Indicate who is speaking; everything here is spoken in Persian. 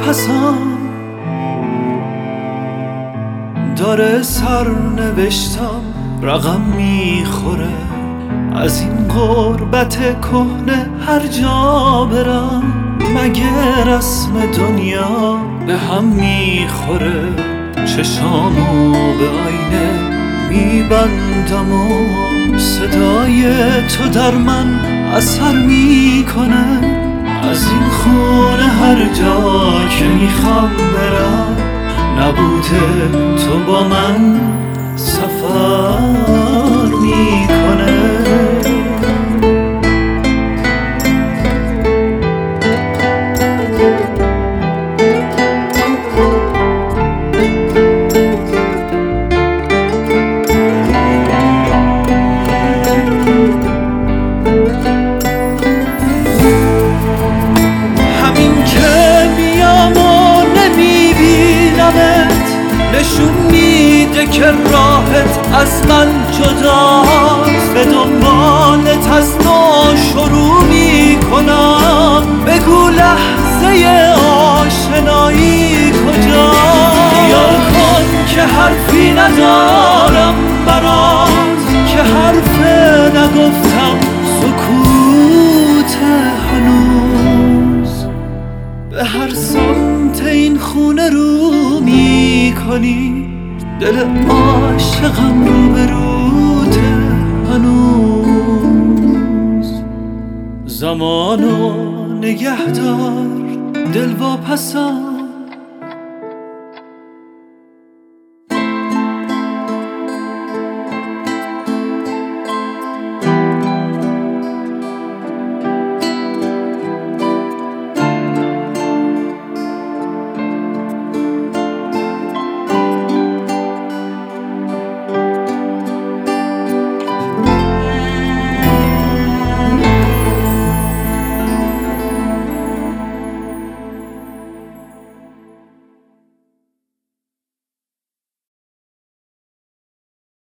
Speaker 1: واپسم داره سرنوشتم رقم میخوره، از این غربت کهنه هر جا برم مگه رسم دنیا به هم میخوره. چشامو به آینه میبندم و صدای تو در من اثر میکنه، از این خونه هر جا که میخوام برم نبوده تو با من سفر میکنه. نشون میده که راحت از من جداست، به دنبالت از نو شروع میکنم، بگو لحظه آشنایی کجاست. خیال کن که حرفی ندارم برات، که حرف نگفتم سکوت هنوز، به هر سمت این خونه رو میکنی، دل عاشقم رو به روت هنوز. زمانو نگه دار دل واپسم